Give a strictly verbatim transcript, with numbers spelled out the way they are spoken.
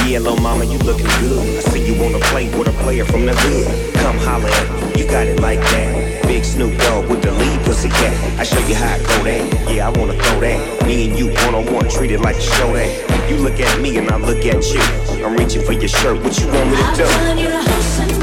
Yeah, little mama, you looking good. I see you wanna play with a player from the hood. Come holler at me, you got it like that. Big Snoop Dogg with the lead pussy cat. I show you how I go that. Yeah, I wanna throw that. Me and you one on one, treat it like a show that. You look at me and I look at you. I'm reaching for your shirt. What you want me to do?